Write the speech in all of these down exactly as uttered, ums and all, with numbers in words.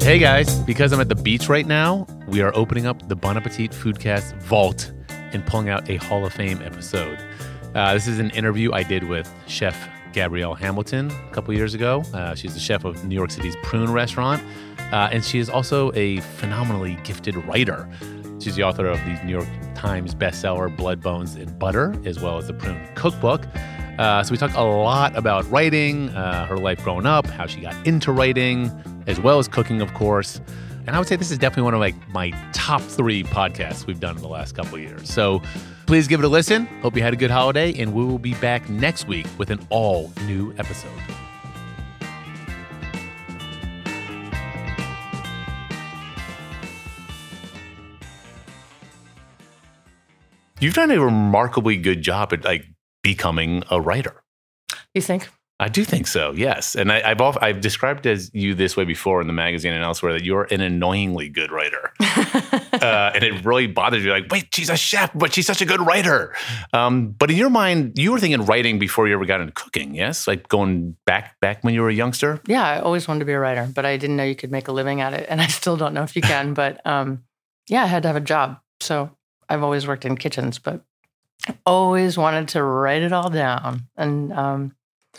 Hey guys, because I'm at the beach right now, we are opening up the Bon Appetit Foodcast vault and pulling out a Hall of Fame episode. Uh, this is an interview I did with Chef Gabrielle Hamilton a couple years ago. Uh, she's the chef of New York City's Prune restaurant, uh, and she is also a phenomenally gifted writer. She's the author of the New York Times bestseller Blood, Bones, and Butter, as well as the Prune cookbook. Uh, so we talk a lot about writing, uh, her life growing up, how she got into writing, as well as cooking, of course. And I would say this is definitely one of like my top three podcasts we've done in the last couple of years. So please give it a listen. Hope you had a good holiday, and we will be back next week with an all new episode. You've done a remarkably good job at like becoming a writer. You think? I do think so, yes. And I, I've off, I've described as you this way before in the magazine and elsewhere that you're an annoyingly good writer. uh, and it really bothers you. Like, wait, she's a chef, but she's such a good writer. Um, but in your mind, you were thinking writing before you ever got into cooking, yes? Like going back back when you were a youngster? Yeah, I always wanted to be a writer, but I didn't know you could make a living at it. And I still don't know if you can. But um, yeah, I had to have a job. So I've always worked in kitchens, but I always wanted to write it all down. And um,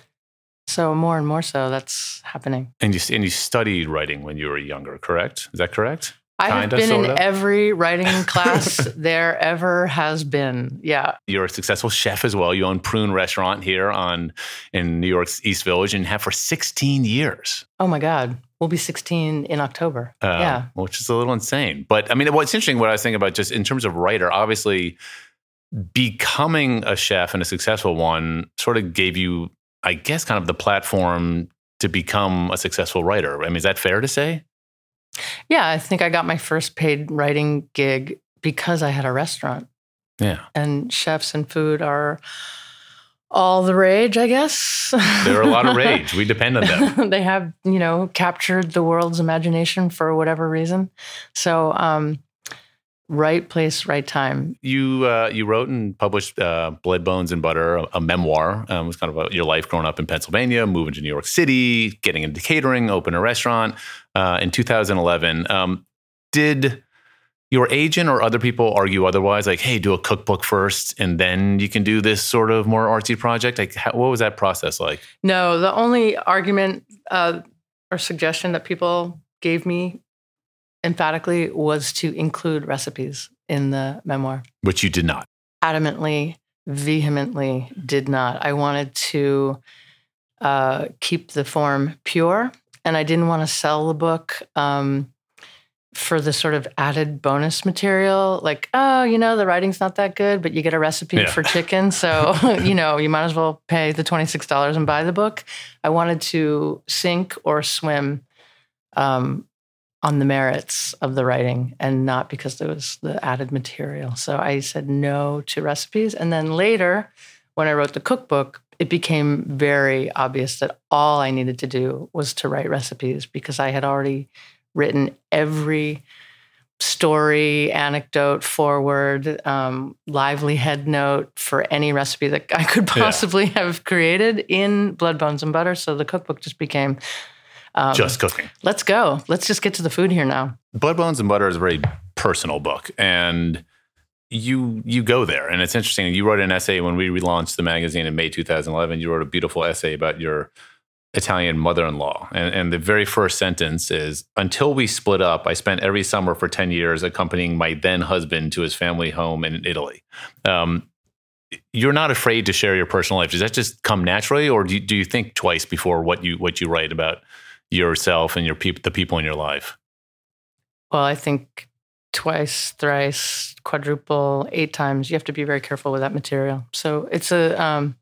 so more and more so, that's happening. And you and you studied writing when you were younger, correct? Is that correct? I have Kinda, been in sorta? every writing class there ever has been. Yeah. You're a successful chef as well. You own Prune restaurant here on in New York's East Village and have for sixteen years. Oh my God. We'll be sixteen in October. Uh, yeah. Which is a little insane. But I mean, what's interesting, what I was thinking about just in terms of writer, obviously becoming a chef and a successful one sort of gave you, I guess, kind of the platform to become a successful writer. I mean, is that fair to say? Yeah. I think I got my first paid writing gig because I had a restaurant. Yeah. And chefs and food are all the rage, I guess. They're a lot of rage. We depend on them. They have, you know, captured the world's imagination for whatever reason. So, um, right place, right time. You uh, you wrote and published uh, Blood, Bones, and Butter, a, a memoir. Um, it was kind of about your life growing up in Pennsylvania, moving to New York City, getting into catering, open a restaurant uh, in two thousand eleven. Um, did your agent or other people argue otherwise? Like, hey, do a cookbook first, and then you can do this sort of more artsy project? Like, how, what was that process like? No, the only argument uh, or suggestion that people gave me emphatically was to include recipes in the memoir. Which you did not. Adamantly, vehemently did not. I wanted to uh, keep the form pure, and I didn't want to sell the book um, for the sort of added bonus material. Like, oh, you know, the writing's not that good, but you get a recipe Yeah. for chicken. So, you know, you might as well pay the twenty-six dollars and buy the book. I wanted to sink or swim um, on the merits of the writing and not because there was the added material. So I said no to recipes. And then later, when I wrote the cookbook, it became very obvious that all I needed to do was to write recipes because I had already written every story, anecdote, foreword, um, lively head note for any recipe that I could possibly yeah. have created in Blood, Bones, and Butter. So the cookbook just became Um, Just cooking. Let's go. Let's just get to the food here now. Blood, Bones, and Butter is a very personal book, and you you go there. And it's interesting. You wrote an essay when we relaunched the magazine in May two thousand eleven. You wrote a beautiful essay about your Italian mother-in-law. And, and the very first sentence is, until we split up, I spent every summer for ten years accompanying my then husband to his family home in Italy. Um, you're not afraid to share your personal life. Does that just come naturally, or do you, do you think twice before what you what you write about yourself and your people, the people in your life? Well, I think twice, thrice, quadruple, eight times. You have to be very careful with that material. So it's a um,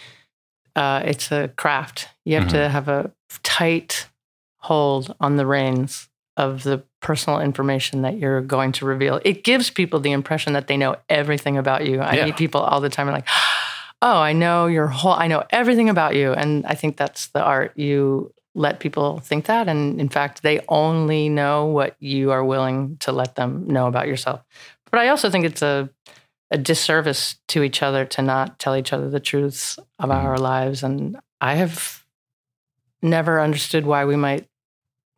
uh, it's a craft. You have mm-hmm. to have a tight hold on the reins of the personal information that you're going to reveal. It gives people the impression that they know everything about you. I yeah. meet people all the time and like, oh, I know your whole, I know everything about you. And I think that's the art. You let people think that. And in fact, they only know what you are willing to let them know about yourself. But I also think it's a, a disservice to each other to not tell each other the truths of mm-hmm. our lives. And I have never understood why we might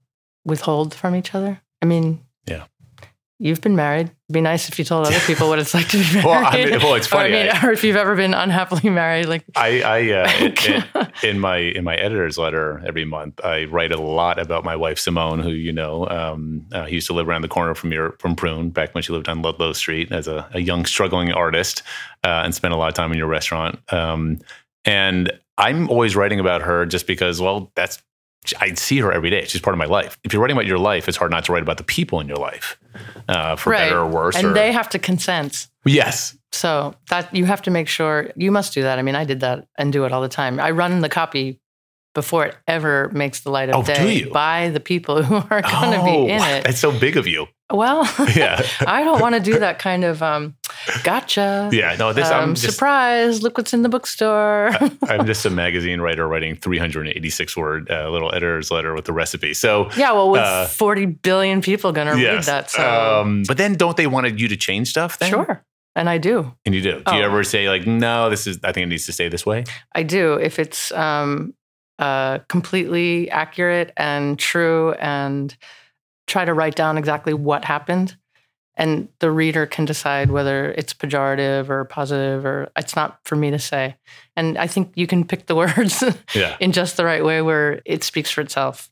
withhold from each other. I mean, yeah. You've been married. It'd be nice if you told other people what it's like to be married. well, I mean, well, it's funny. Or, I mean, I, or if you've ever been unhappily married. Like I, I uh, in, in my in my editor's letter every month, I write a lot about my wife Simone, who you know, um, uh, he used to live around the corner from your from Prune back when she lived on Ludlow Street as a, a young struggling artist, uh, and spent a lot of time in your restaurant. Um, and I'm always writing about her just because, well, that's. I see her every day. She's part of my life. If you're writing about your life, it's hard not to write about the people in your life, uh, for right. better or worse. And or, they have to consent. Yes. So that you have to make sure you must do that. I mean, I did that and do it all the time. I run the copy before it ever makes the light of oh, day do you? by the people who are going to oh, be in it. That's so big of you. Well, yeah. I don't want to do that kind of um, gotcha. Yeah, no, this um, I'm just, surprise. Look what's in the bookstore. I, I'm just a magazine writer writing three hundred eighty-six word uh, little editor's letter with the recipe. So yeah, well, with uh, forty billion people going to yes, read that, so um, but then don't they want you to change stuff? Then? Sure, and I do. And you do. Do oh. you ever say like, no, this is? I think it needs to stay this way. I do if it's um, uh, completely accurate and true, and try to write down exactly what happened. And the reader can decide whether it's pejorative or positive, or it's not for me to say. And I think you can pick the words yeah. in just the right way where it speaks for itself.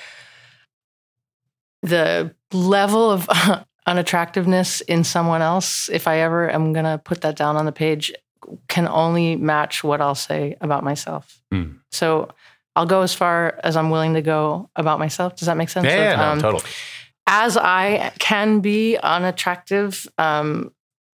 The level of unattractiveness in someone else, if I ever am going to put that down on the page, can only match what I'll say about myself. Mm. So I'll go as far as I'm willing to go about myself. Does that make sense? Yeah, yeah, of, no, um, totally. As I can be unattractive, um,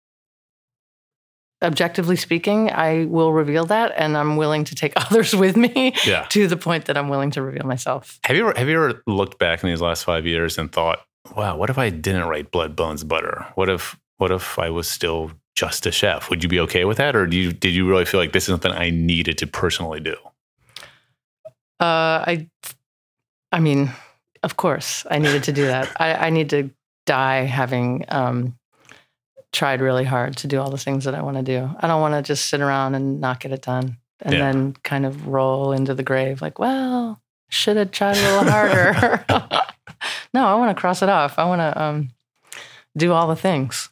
objectively speaking, I will reveal that, and I'm willing to take others with me yeah. to the point that I'm willing to reveal myself. Have you ever have you ever looked back in these last five years and thought, wow, what if I didn't write Blood, Bones, Butter? What if what if I was still just a chef? Would you be okay with that, or do you did you really feel like this is something I needed to personally do? Uh, I, I mean. Of course, I needed to do that. I, I need to die having um, tried really hard to do all the things that I want to do. I don't want to just sit around and not get it done and yeah. then kind of roll into the grave like, well, should have tried a little harder. No, I want to cross it off. I want to um, do all the things.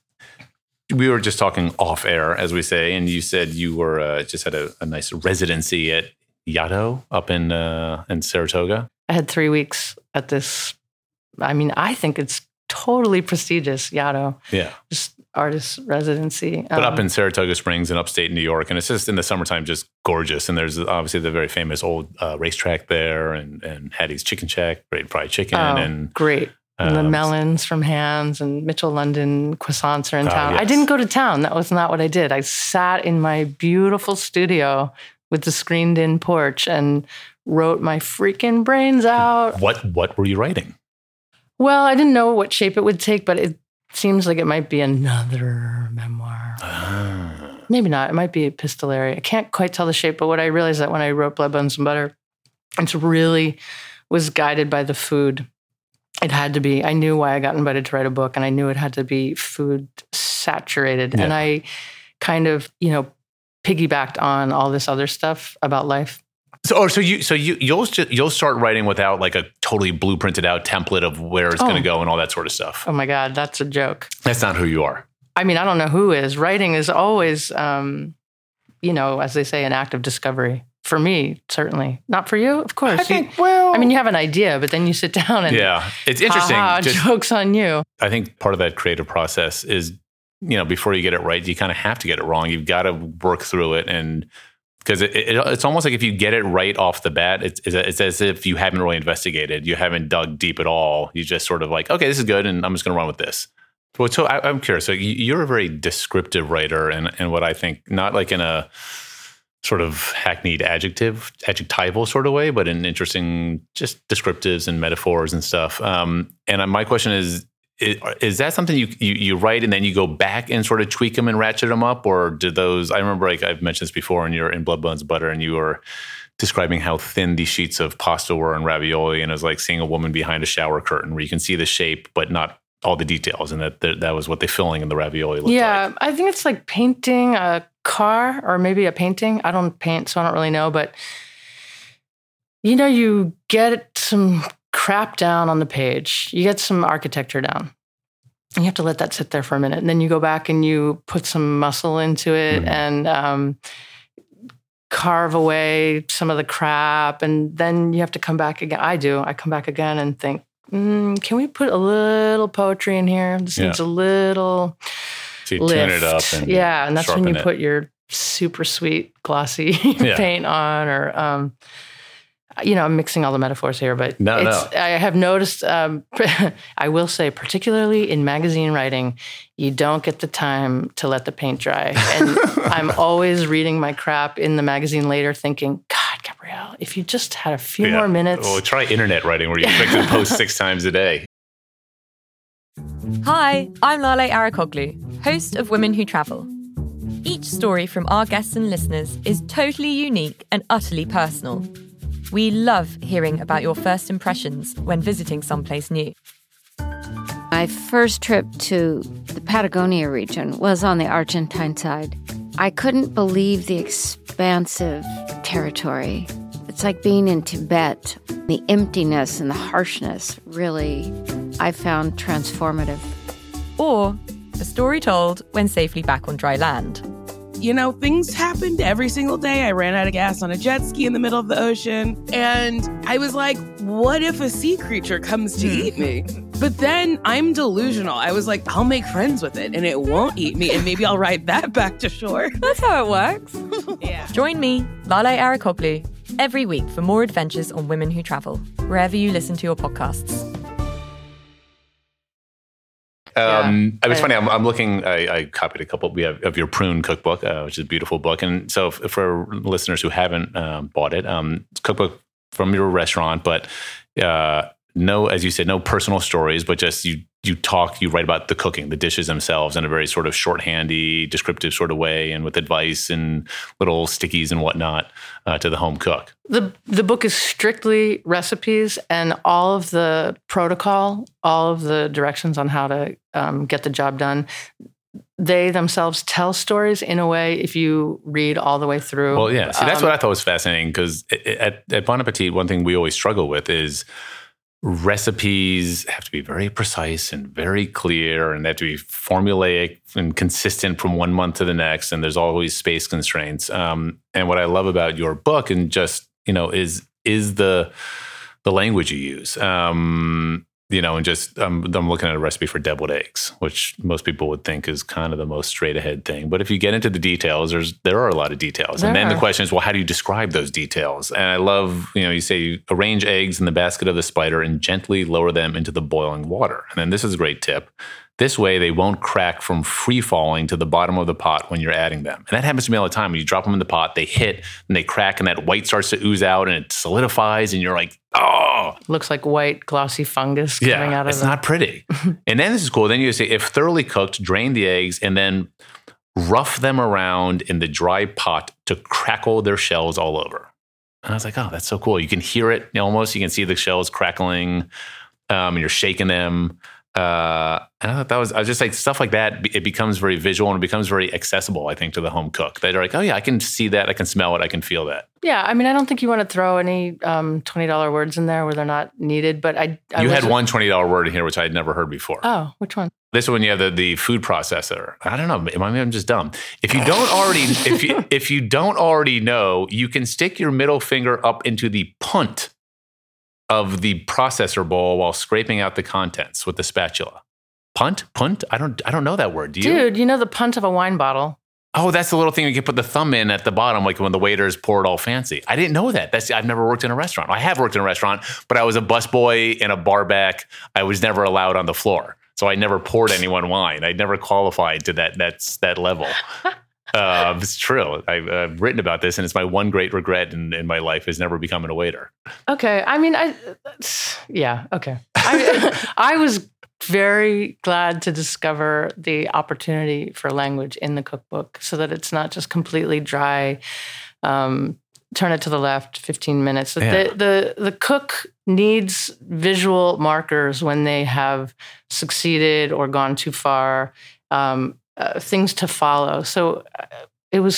We were just talking off air, as we say, and you said you were uh, just had a, a nice residency at Yaddo up in uh, in Saratoga. I had three weeks at this. I mean, I think it's totally prestigious, Yaddo. Yeah. Just artist residency. But um, up in Saratoga Springs in upstate New York, and it's just in the summertime just gorgeous. And there's obviously the very famous old uh, racetrack there, and, and Hattie's Chicken Shack, great fried chicken. Oh, and Um, great. And the melons from Hands and Mitchell London croissants are in town. Uh, yes. I didn't go to town. That was not what I did. I sat in my beautiful studio with the screened-in porch and wrote my freaking brains out. What What were you writing? Well, I didn't know what shape it would take, but it seems like it might be another memoir. Ah. Maybe not. It might be epistolary. I can't quite tell the shape, but what I realized that when I wrote Blood, Bones, and Butter, it really was guided by the food. It had to be. I knew why I got invited to write a book, and I knew it had to be food saturated. Yeah. And I kind of, you know, piggybacked on all this other stuff about life. So, oh, so you, so you, you'll just, you'll start writing without like a totally blueprinted out template of where it's oh. going to go and all that sort of stuff. Oh my God, that's a joke. That's not who you are. I mean, I don't know who is. Writing is always, um, you know, as they say, an act of discovery. For me, certainly. Not for you, of course. I think, you, well, I mean, you have an idea, but then you sit down and yeah, it's interesting. Ha-ha, just, joke's on you. I think part of that creative process is, you know, before you get it right, you kind of have to get it wrong. You've got to work through it, and because it, it, it's almost like if you get it right off the bat, it's, it's as if you haven't really investigated, you haven't dug deep at all. You just sort of like, okay, this is good, and I'm just going to run with this. Well, so I, I'm curious. So you're a very descriptive writer, and and what I think, not like in a sort of hackneyed adjective, adjectival sort of way, but in interesting, just descriptives and metaphors and stuff. Um, and my question is. Is, is that something you, you you write and then you go back and sort of tweak them and ratchet them up, or do those? I remember, like I've mentioned this before, and you're in Blood, Bones, Butter, and you were describing how thin these sheets of pasta were and ravioli, and it was like seeing a woman behind a shower curtain where you can see the shape but not all the details, and that that was what the filling in the ravioli looked yeah, like. Yeah, I think it's like painting a car or maybe a painting. I don't paint, so I don't really know, but you know, you get some crap down on the page. You get some architecture down. And you have to let that sit there for a minute. And then you go back and you put some muscle into it mm. and um, carve away some of the crap. And then you have to come back again. I do. I come back again and think, mm, can we put a little poetry in here? This yeah. needs a little so you lift. Tune it up. And yeah, and that's when you it. put your super sweet, glossy yeah. paint on or... Um, You know, I'm mixing all the metaphors here, but no, it's, no. I have noticed, um, I will say, particularly in magazine writing, you don't get the time to let the paint dry. And I'm always reading my crap in the magazine later thinking, God, Gabrielle, if you just had a few yeah. more minutes. Well, try internet writing where you expect to post six times a day. Hi, I'm Lale Arikoglu, host of Women Who Travel. Each story from our guests and listeners is totally unique and utterly personal. We love hearing about your first impressions when visiting someplace new. My first trip to the Patagonia region was on the Argentine side. I couldn't believe the expansive territory. It's like being in Tibet. The emptiness and the harshness really, I found transformative. Or a story told when safely back on dry land. You know, things happened every single day. I ran out of gas on a jet ski in the middle of the ocean. And I was like, what if a sea creature comes to eat me? But then I'm delusional. I was like, I'll make friends with it and it won't eat me. And maybe I'll ride that back to shore. That's how it works. yeah. Join me, Lale Arikoglu, every week for more adventures on Women Who Travel, wherever you listen to your podcasts. Um, yeah. It was funny. I'm, I'm looking. I, I copied a couple. We have of your Prune cookbook, uh, which is a beautiful book. And so, f- for listeners who haven't um, bought it, um, it's a cookbook from your restaurant, but uh, no, as you said, no personal stories, but just you. You talk. You write about the cooking, the dishes themselves, in a very sort of shorthandy, descriptive sort of way, and with advice and little stickies and whatnot uh, to the home cook. The the book is strictly recipes, and all of the protocol, all of the directions on how to um, get the job done. They themselves tell stories in a way if you read all the way through. Well, yeah. See, that's um, what I thought was fascinating because at, at Bon Appetit, one thing we always struggle with is recipes have to be very precise and very clear, and they have to be formulaic and consistent from one month to the next. And there's always space constraints. Um, and what I love about your book, and just you know, is is the the language you use. Um, you know, and just um, I'm looking at a recipe for deviled eggs, which most people would think is kind of the most straight ahead thing. But if you get into the details, there's there are a lot of details. There and then are. the question is, well, how do you describe those details? And I love, you know, you say you arrange eggs in the basket of the spider and gently lower them into the boiling water. And then this is a great tip. This way, they won't crack from free falling to the bottom of the pot when you're adding them. And that happens to me all the time. When you drop them in the pot, they hit and they crack, and that white starts to ooze out, and it solidifies, and you're like, oh. Looks like white, glossy fungus yeah, coming out of it. It's them. Not pretty. And then this is cool. Then you say, if thoroughly cooked, drain the eggs, and then rough them around in the dry pot to crackle their shells all over. And I was like, oh, that's so cool. You can hear it almost. You can see the shells crackling, um, and you're shaking them. Uh, and I thought that was, I was just like, stuff like that, it becomes very visual and it becomes very accessible, I think, to the home cook. They're like, oh yeah, I can see that, I can smell it, I can feel that. Yeah, I mean, I don't think you want to throw any um, twenty dollars words in there where they're not needed, but I... I you had one twenty dollars word in here, which I had never heard before. Oh, which one? This one, you have the, the food processor. I don't know, maybe I'm just dumb. If you don't already, if you if you don't already know, you can stick your middle finger up into the punt of the processor bowl while scraping out the contents with the spatula. Punt? Punt? I don't I don't know that word. Do you? Dude, you know the punt of a wine bottle? Oh, that's the little thing you can put the thumb in at the bottom, like when the waiters pour it all fancy. I didn't know that. That's I've never worked in a restaurant. I have worked in a restaurant, but I was a busboy and a bar back. I was never allowed on the floor. So I never poured anyone wine. I never qualified to that that's that level. Uh, it's true. I've uh, written about this, and it's my one great regret in, in my life is never becoming a waiter. Okay. I mean, I, yeah, okay. I, I was very glad to discover the opportunity for language in the cookbook so that it's not just completely dry. Um, turn it to the left, fifteen minutes. Yeah. The, the, the cook needs visual markers when they have succeeded or gone too far. Um, Uh, things to follow. So uh, it was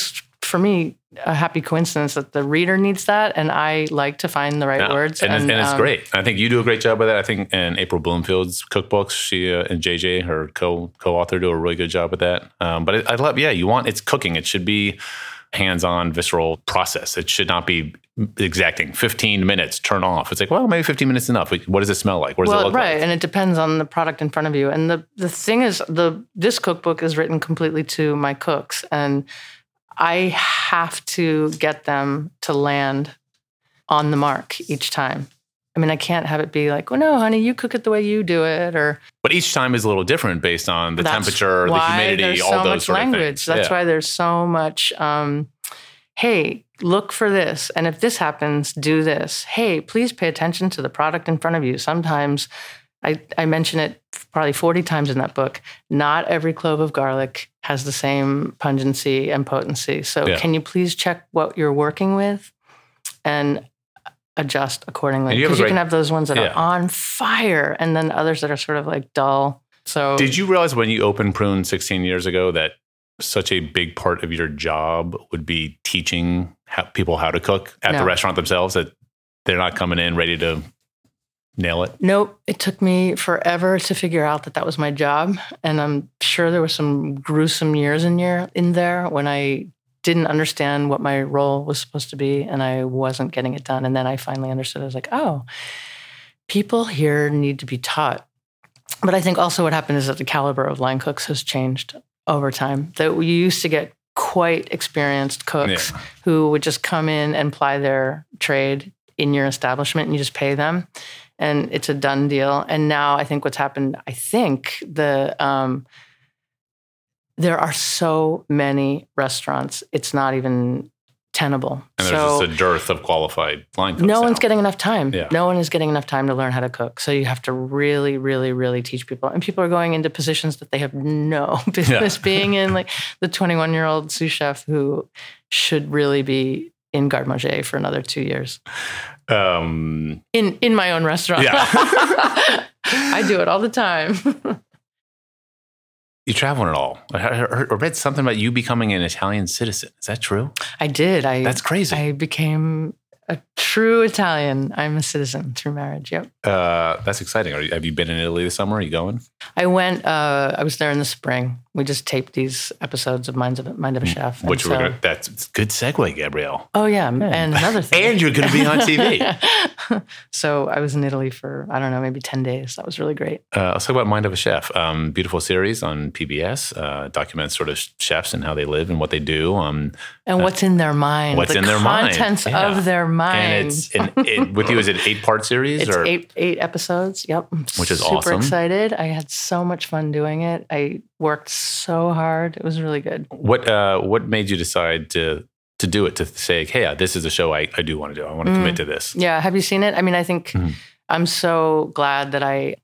for me, a happy coincidence that the reader needs that, and I like to find the right yeah. words. And, and, and it's um, great. I think you do a great job with that. I think in April Bloomfield's cookbooks, she uh, and J J, her co co-author, do a really good job with that. Um, but it, I love, yeah, you want it's cooking. It should be hands-on, visceral process. It should not be exacting. fifteen minutes, turn off. It's like, well, maybe fifteen minutes is enough. What does it smell like? What does well, it look right, like? and it depends on the product in front of you. And the the thing is, the this cookbook is written completely to my cooks, and I have to get them to land on the mark each time. I mean, I can't have it be like, well, no, honey, you cook it the way you do it, or. But each time is a little different based on the That's temperature, the why humidity, there's all so those much sort language. of things. That's yeah. why there's so much. Um, hey, look for this, and if this happens, do this. Hey, please pay attention to the product in front of you. Sometimes, I, I mention it probably forty times in that book. Not every clove of garlic has the same pungency and potency. So, Yeah. can you please check what you're working with, and adjust accordingly, And you have a because you, great- can have those ones that yeah. are on fire and then others that are sort of like dull. So Did you realize when you opened Prune sixteen years ago that such a big part of your job would be teaching how, people how to cook at No. the restaurant themselves, that they're not coming in ready to nail it? Nope. It took me forever to figure out that that was my job. And I'm sure there were some gruesome years in, year, in there when I didn't understand what my role was supposed to be, and I wasn't getting it done. And then I finally understood. I was like, oh, people here need to be taught. But I think also what happened is that the caliber of line cooks has changed over time. That we used to get quite experienced cooks Yeah. who would just come in and ply their trade in your establishment, and you just pay them, and it's a done deal. And now I think what's happened, I think the um, there are so many restaurants, it's not even tenable. And there's so just a dearth of qualified line cooks no now. one's getting enough time. Yeah. No one is getting enough time to learn how to cook. So you have to really, really, really teach people. And people are going into positions that they have no business being in, like the twenty-one-year-old sous chef who should really be in garde manger for another two years. Um, In in my own restaurant. Yeah. I do it all the time. you travel at all. I heard- I read something about you becoming an Italian citizen. Is that true? I did. I That's crazy. I became a true Italian. I'm a citizen through marriage. Yep. Uh, that's exciting. Are you, have you been in Italy this summer? Are you going? I went, uh, I was there in the spring. We just taped these episodes of Mind of, Mind of a Chef. And Which so- we're gonna, that's it's a good segue, Gabrielle. Oh, yeah. And another thing. And you're going to be on T V. So I was in Italy for, I don't know, maybe ten days. That was really great. Uh, let's talk about Mind of a Chef. Um, beautiful series on P B S. Uh, documents sort of chefs and how they live and what they do. Um, And what's in their mind. what's the in their mind. contents Yeah. of their mind. and it's and it, with you, is it eight part series? It's or eight eight episodes. Yep. I'm Which is super awesome. excited. I had so much fun doing it. I worked so hard. It was really good. What uh, what made you decide to to do it? To say, hey, this is a show I, I do want to do. I want to Mm. commit to this. Yeah. Have you seen it? I mean, I think Mhm. I'm so glad that I,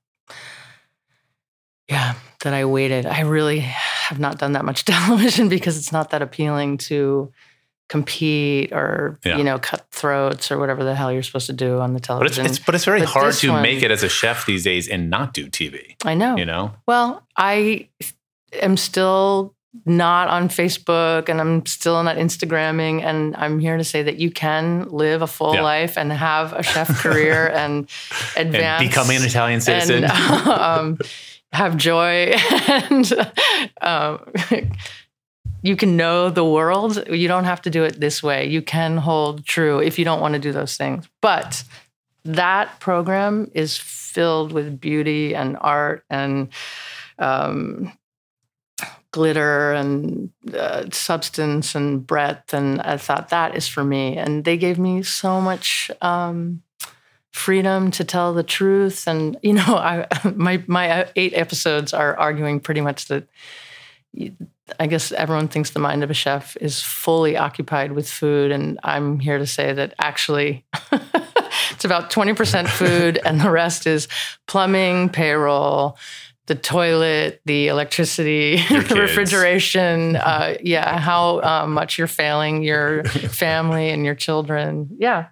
yeah, that I waited. I really have not done that much television because it's not that appealing to compete or, Yeah. you know, cut throats or whatever the hell you're supposed to do on the But it's, television. it's but it's very But hard this to one- make it as a chef these days and not do T V. I know. You know, Well, I am still not on Facebook and I'm still not Instagramming. And I'm here to say that you can live a full Yeah. life and have a chef career and advance. and becoming an Italian citizen. And, um, have joy and um, you can know the world. You don't have to do it this way. You can hold true if you don't want to do those things. But that program is filled with beauty and art and um, glitter and uh, substance and breadth. And I thought that is for me. And they gave me so much um, freedom to tell the truth. And, you know, I, my, my eight episodes are arguing pretty much that I guess everyone thinks the mind of a chef is fully occupied with food. And I'm here to say that actually it's about twenty percent food and the rest is plumbing, payroll, the toilet, the electricity, Your the kids. refrigeration. Uh, yeah, how uh, much you're failing your family and your children. Yeah.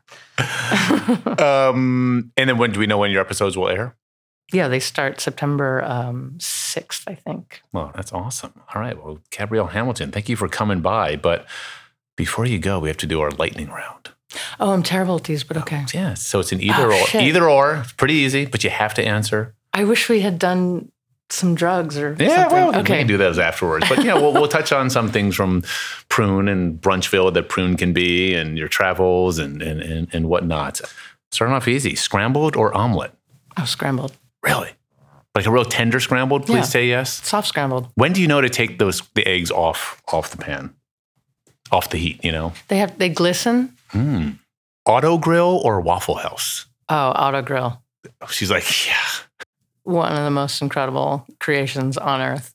um, and then when do we know when your episodes will air? Yeah, they start September um, sixth, I think. Well, that's awesome. All right. Well, Gabrielle Hamilton, thank you for coming by. But Before you go, we have to do our lightning round. Oh, I'm terrible at these, but okay. Yeah, so it's an either Oh, or. shit. Either or. It's pretty easy, but you have to answer. I wish we had done some drugs or Yeah, something. well, we okay. can do those afterwards. But yeah, we'll, we'll touch on some things from Prune and Brunchville that Prune can be, and your travels and and and, and whatnot. Starting off easy: scrambled or omelet? Oh, scrambled. Really? Like a real tender scrambled? Please Yeah. say yes. Soft scrambled. When do you know to take those the eggs off off the pan, off the heat? You know, They have they glisten. mm. Auto grill or Waffle House? Oh, auto grill. She's like, yeah. One of the most incredible creations on earth.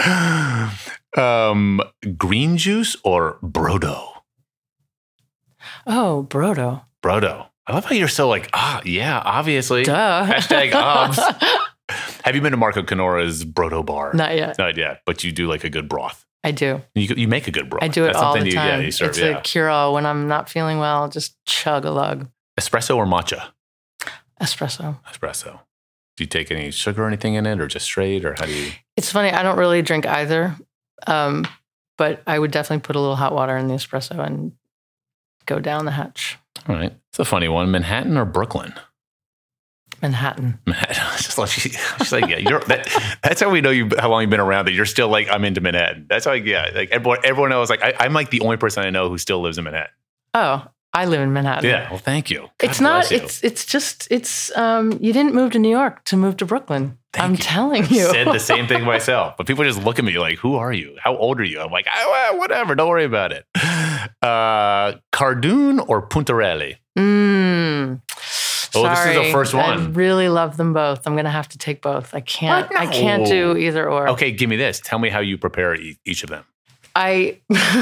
um, green juice or Brodo? Oh, Brodo. Brodo. I love how you're so like, ah, yeah, obviously. Duh. Hashtag obs. Have you been to Marco Canora's Brodo bar? Not yet. Not yet, but you do like a good broth. I do. You, you make a good broth. I do it That's all something the you, time. Yeah, you serve, it's yeah. a cure-all. When I'm not feeling well, just chug a lug. Espresso or matcha? Espresso. Espresso. Do you take any sugar or anything in it, or just straight, or how do you? It's funny. I don't really drink either, um, but I would definitely put a little hot water in the espresso and go down the hatch. All right, it's a funny one. Manhattan or Brooklyn? Manhattan. Manhattan. It's just like she, she's like, yeah. You're, that, that's how we know you how long you've been around. That you're still like, I'm into Manhattan. That's how, yeah. Like everyone, everyone knows. Like I, I'm like the only person I know who still lives in Manhattan. Oh, I live in Manhattan. Yeah. Well, thank you. God It's not. bless you. It's it's just. It's. Um. You didn't move to New York to move to Brooklyn. Thank I'm you. telling I you. said the same thing myself, but people just look at me like, "Who are you? How old are you?" I'm like, oh, well, "Whatever. Don't worry about it." Uh, Cardoon or Puntarelli? Mm. Oh, this is the Sorry. first I one. really love them both. I'm gonna have to take both. I can't. What? I can't No. do either or. Okay, give me this. Tell me how you prepare e- each of them. I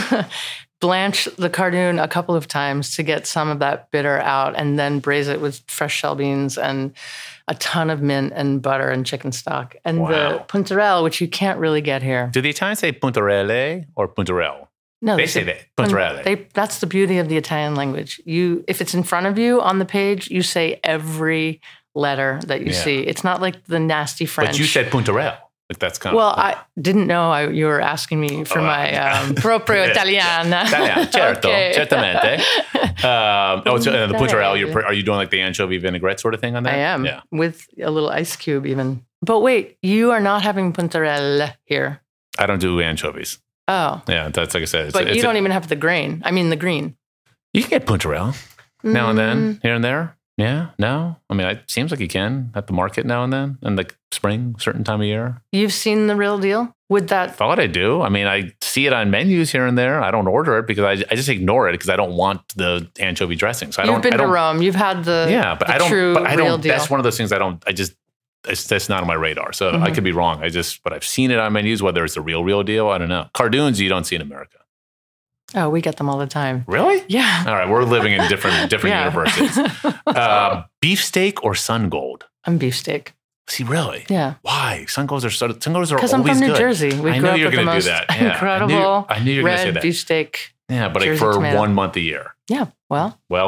blanch the cardoon a couple of times to get some of that bitter out, and then braise it with fresh shell beans and a ton of mint and butter and chicken stock. And Wow. the puntarelle, which you can't really get here. Do the Italians say Puntarelle or Puntarelle? No, They say that. Puntarelle. They, that's the beauty of the Italian language. You, if it's in front of you on the page, you say every letter that you Yeah. see. It's not like the nasty French. But you said Puntarelle. Like that's kind Well, of. I didn't know I, you were asking me for Oh, my um, proprio Yeah, Italiana. Italiano, certo, Okay. certamente. Um, oh, so uh, the Puntarelle, Puntarelle. you're, are you doing like the anchovy vinaigrette sort of thing on that? I am, Yeah. with a little ice cube even. But wait, you are not having puntarelle here. I don't do anchovies. Oh, Yeah, that's like I said. It's, but it's you a- don't even have the grain. I mean, the green. You can get Puntarelle now and Mm, then, here and there. Yeah, no. I mean, it seems like you can at the market now and then, in like spring, certain time of year. You've seen the real deal? Would that Thought I do. I mean, I see it on menus here and there. I don't order it because I, I just ignore it because I don't want the anchovy dressing. So I You've don't. been I to don't, Rome. You've had the Yeah, but the I don't. true But I real don't. deal. That's one of those things I don't. I just. It's that's not on my radar. So I Mhm. could be wrong. I just. But I've seen it on menus. Whether it's the real, real deal, I don't know. Cardoons you don't see in America. Oh, we get them all the time. Really? Yeah. All right, we're living in different different Yeah. universes. Uh, beefsteak or sun gold? I'm beefsteak. See, really? Yeah. Why? Sun golds are so, sun golds are Because I'm always from New good. Jersey. We I grew knew up you were with the gonna do most that. Yeah, I knew- incredible I knew you were gonna say red that. beefsteak. Yeah, but like Jersey for tomato. one month a year. Yeah. Well, Well,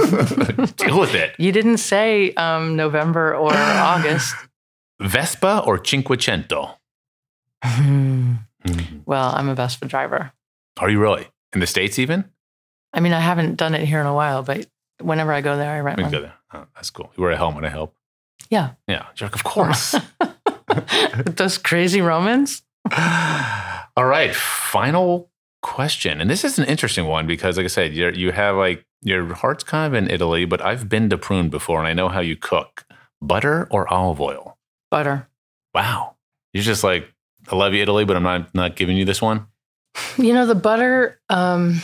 deal with it. you didn't say um, November or August. Vespa or Cinquecento? Hmm. Mhm. Well, I'm a Vespa driver. Are you really in the States? Even I mean, I haven't done it here in a while, but whenever I go there, I rent we can one. go there. Oh, that's cool. You wear a helmet. I help. Yeah. Yeah, jerk. Of course. With those crazy Romans. All right, final question, and this is an interesting one because, like I said, you you have like your heart's kind of in Italy, but I've been to Prune before, and I know how you cook. Butter or olive oil? Butter. Wow, you're just like, I love you, Italy, but I'm not not giving you this one. You know, the butter, um,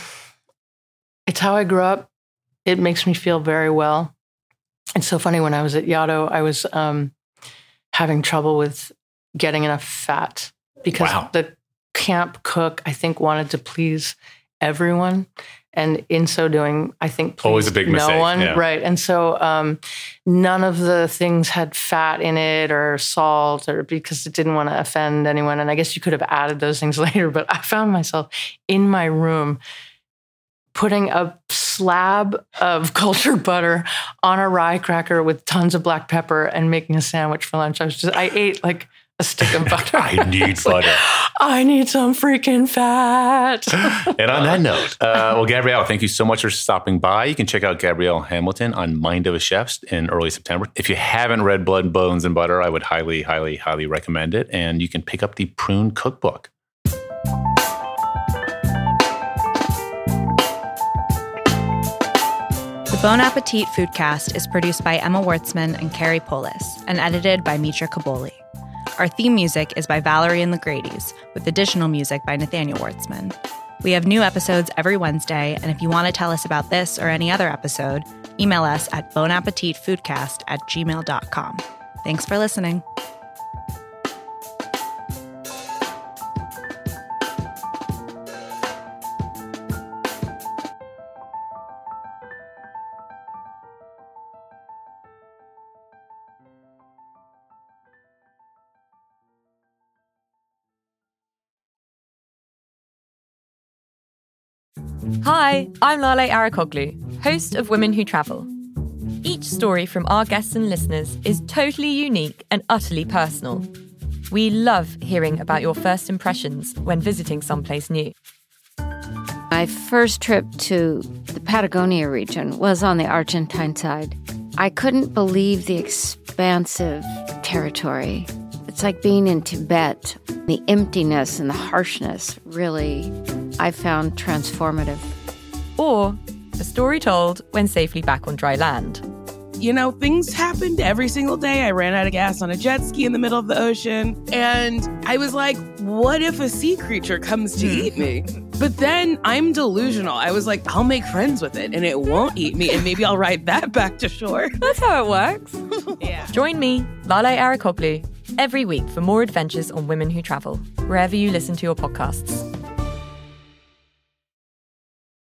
it's how I grew up. It makes me feel very well. It's so funny. When I was at Yaddo, I was um, having trouble with getting enough fat because Wow. the camp cook, I think, wanted to please everyone. And in so doing, I think pleased Always a big no mistake, one. yeah. Right. And so um, none of the things had fat in it or salt, or because it didn't want to offend anyone. And I guess you could have added those things later, but I found myself in my room putting a slab of cultured butter on a rye cracker with tons of black pepper and making a sandwich for lunch. I was just, I ate like a stick of butter. I need butter. I need some freaking fat. And on that note, uh, well, Gabrielle, thank you so much for stopping by. You can check out Gabrielle Hamilton on Mind of a Chef in early September. If you haven't read Blood, Bones, and Butter, I would highly, highly, highly recommend it. And you can pick up the Prune Cookbook. The Bon Appetit Foodcast is produced by Emma Wurtzman and Carrie Polis and edited by Mitra Kaboli. Our theme music is by Valerie and the Grady's, with additional music by Nathaniel Wurtzman. We have new episodes every Wednesday, and if you want to tell us about this or any other episode, email us at bonappetitfoodcast at gmail dot com. Thanks for listening. Hi, I'm Lale Arikoglu, host of Women Who Travel. Each story from our guests and listeners is totally unique and utterly personal. We love hearing about your first impressions when visiting someplace new. My first trip to the Patagonia region was on the Argentine side. I couldn't believe the expansive territory. It's like being in Tibet. The emptiness and the harshness really, I found transformative. Or a story told when safely back on dry land. You know, things happened every single day. I ran out of gas on a jet ski in the middle of the ocean. And I was like, what if a sea creature comes to eat me? But then I'm delusional. I was like, I'll make friends with it and it won't eat me. And maybe I'll ride that back to shore. That's how it works. Yeah. Join me, Lale Arikoglu, every week for more adventures on Women Who Travel, wherever you listen to your podcasts.